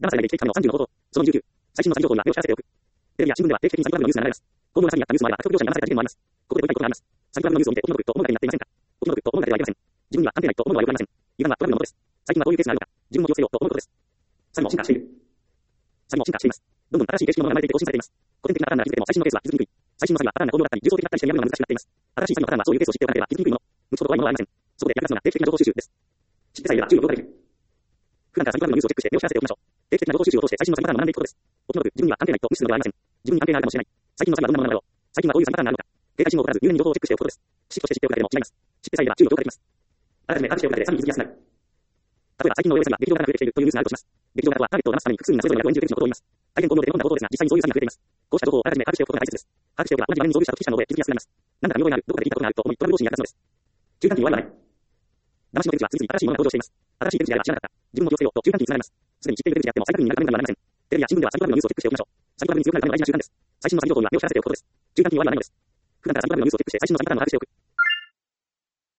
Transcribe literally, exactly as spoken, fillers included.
騙されないで生きてきたのさんじゅうのこと。そのにじゅうきゅう。最新の詐欺情報には目を光らせておく。テレビや新聞では定期的に詐欺トラブルのニュースが流れます。今後の詐欺にあったニュースもあれば、悪徳業者に騙された事件もあります。ここでご理解ことがあります。詐欺トラブルのニュースを見てお気の毒と思う方になっていませんか？お気の毒と思う方ではいけません。自分には関係ないと思うのはよくありません。油断はトラブルのもとです。最近はどういうケースがあるのか、自分も気をつけようと思うことです。詐欺も進化している。詐欺も進化しています。どんどん新しい形式のものが生まれていて更新されています。古典的なパターンなら気づいても最新のケースは気づきにくい。最新の詐欺はパターンが巧妙だったり、重層的だったりして見破るのが難しくなっています。新しい詐欺のパターンはそういうケースを知っておかなければ気づきにくいもの。無知ほど怖いものはありません。そこで役立つのが定期的な情報収集です。知ってさえいれば注意を要ができる。普段から詐欺トラブルのニュースをチェックして目を光らせておきましょう。定期的な情報収集を通して最新の詐欺パターンを学んでいくことです。お気の毒、自分には関係ないと無視するのではありません。自分に関係があるかもしれない。最近の詐欺はどんなものなのだろう。最近はどういう詐欺パターンがあるのか。警戒心を起こらず入念に情報をチェックしておくことです。知識として知っておくだけでも違います。知ってさえいれば注意を要ができます。あらかじめ把握しておくだけで詐欺に気づきやすくなる。例えば最近のウェブ詐欺は劇場型が増えてきているというニュースがあるとします。劇場型はターゲットを騙すために複数人がそれぞれ役を演じる手口のことを言います。大変巧妙で手込んだ報道ですが、実際にそういう詐欺が増えています。こうした情報をあらかじめ把握しておくことが大切です。把握しておけば同じ場面に遭遇した時したので気づきやすくなります。なんだか見覚えがある、どこかで聞いたことがあると思いトラブル防止に役立つのです。中間期に弱いはない。騙しの手口は次々新しいものが登場しています。新しい手口であれば知らなかった。自分も気をつけようと中間期につながります。すでに知っている手口であっても再確認になるためにはなりません。テレビや新聞では詐欺トラブルのニュースをチェックしておきましょう。詐欺トラブルに強くなるための大事な習慣です。最新の詐欺情報には目を光らせておくことです。中間期に弱いはないのです。普段から詐欺トラブルのニュースをチェックして最新の詐欺パターンを把握しておく。